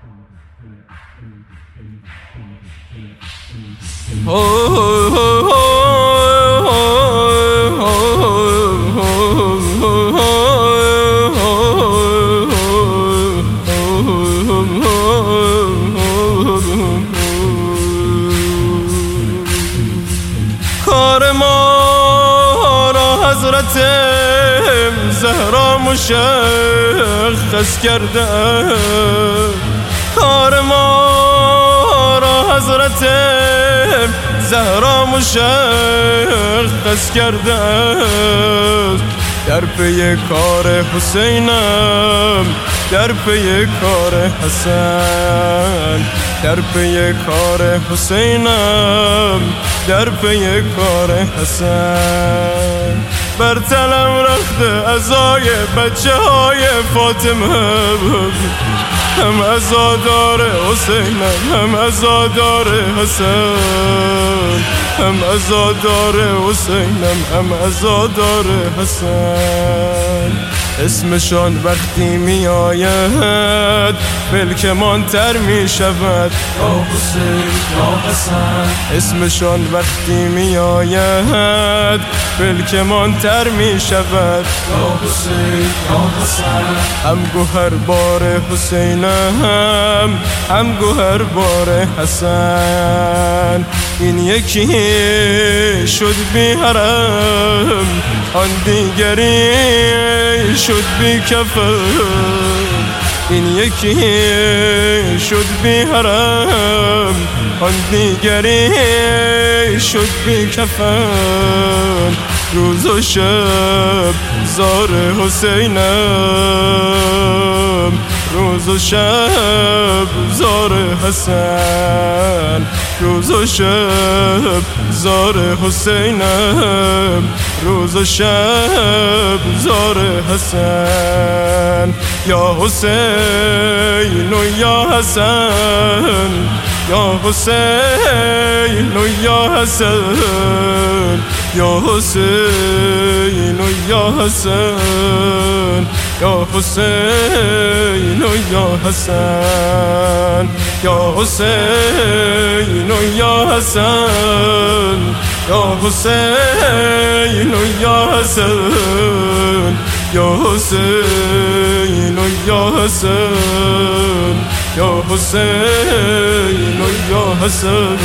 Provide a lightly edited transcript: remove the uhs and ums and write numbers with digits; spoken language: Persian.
کار ما را حضرت زهرا مشخص کرده، کار ما را حضرت زهرا مشخص کرده، در پی کار حسینم، در پی کار حسن، در پی کار حسینم، در پی کار حسن. بر تنم رخت عزای بچه های فاطمه، هم عزادار حسینم، هم عزادار حسن، هم عزادار حسینم، هم عزادار حسن. اسمشان وقتی می آید بلکمان تر می شود، یا حسین یا حسن. اسمشان وقتی می آید بلکمان تر می شود، یا حسین یا حسن. هم گوهر بار حسینم، هم گوهر بار حسن. این یکی شد بی حرم، آن دیگری شد بی کفن. این یکی شد بی حرم، آن دیگری شد بی کفن. روز و شب زار حسینم، روز و شب زار حسن، روز و شب زار حسینم، روز و شب زار حسن. یا حسین و یا حسن، یا حسین و یا حسن، یا حسین و یا حسن، یا حسین و یا حسن، یا حسین و یا حسن، یا حسین و یا حسن، یا حسین و یا حسن، یا حسین و یا حسن.